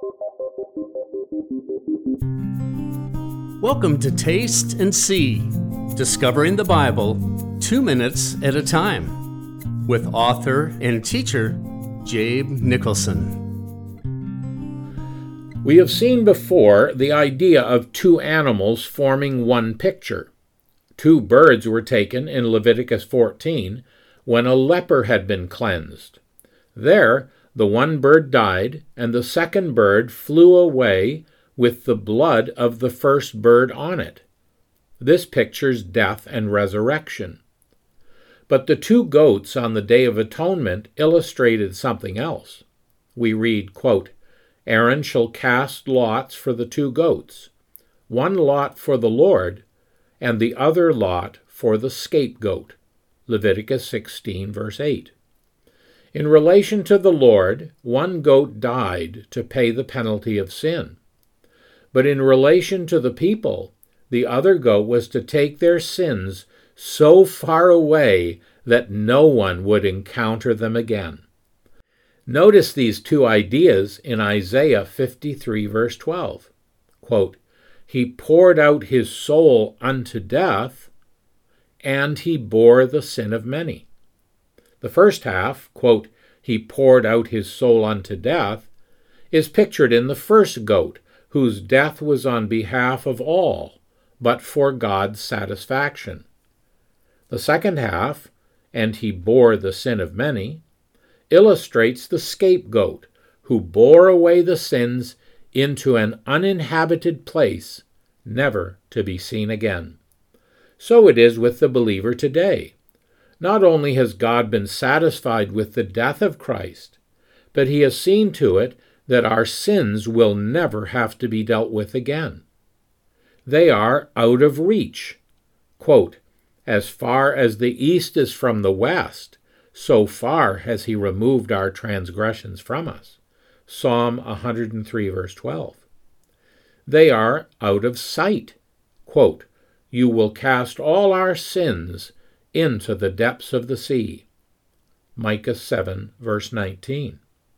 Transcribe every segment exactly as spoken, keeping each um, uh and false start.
Welcome to Taste and See, Discovering the Bible, two minutes at a time, with author and teacher Jabe Nicholson. We have seen before the idea of two animals forming one picture. Two birds were taken in Leviticus fourteen when a leper had been cleansed. There, the one bird died, and the second bird flew away with the blood of the first bird on it. This pictures death and resurrection. But the two goats on the Day of Atonement illustrated something else. We read, quote, "Aaron shall cast lots for the two goats, one lot for the Lord, and the other lot for the scapegoat." Leviticus sixteen, verse eight. In relation to the Lord, one goat died to pay the penalty of sin. But in relation to the people, the other goat was to take their sins so far away that no one would encounter them again. Notice these two ideas in Isaiah fifty-three, verse twelve. Quote, "He poured out his soul unto death, and he bore the sin of many." The first half, quote, "He poured out his soul unto death," is pictured in the first goat, whose death was on behalf of all, but for God's satisfaction. The second half, "and he bore the sin of many," illustrates the scapegoat, who bore away the sins into an uninhabited place, never to be seen again. So it is with the believer today. Not only has God been satisfied with the death of Christ, but he has seen to it that our sins will never have to be dealt with again. They are out of reach. Quote, "As far as the east is from the west, so far has he removed our transgressions from us." Psalm one hundred three, verse twelve. They are out of sight. Quote, "You will cast all our sins into the depths of the sea." Micah seven, verse nineteen.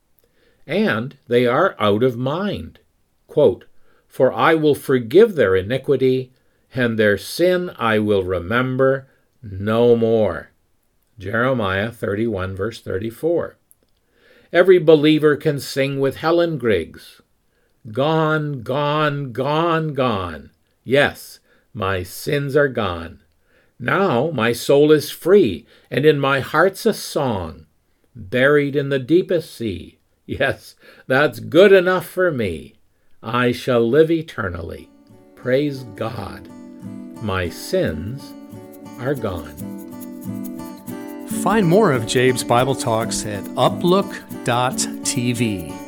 And they are out of mind. Quote, "For I will forgive their iniquity, and their sin I will remember no more." Jeremiah thirty-one, verse thirty-four. Every believer can sing with Helen Griggs, "Gone, gone, gone, gone. Yes, my sins are gone. Now my soul is free, and in my heart's a song, buried in the deepest sea. Yes, that's good enough for me. I shall live eternally. Praise God. My sins are gone." Find more of Jabe's Bible Talks at uplook dot t v.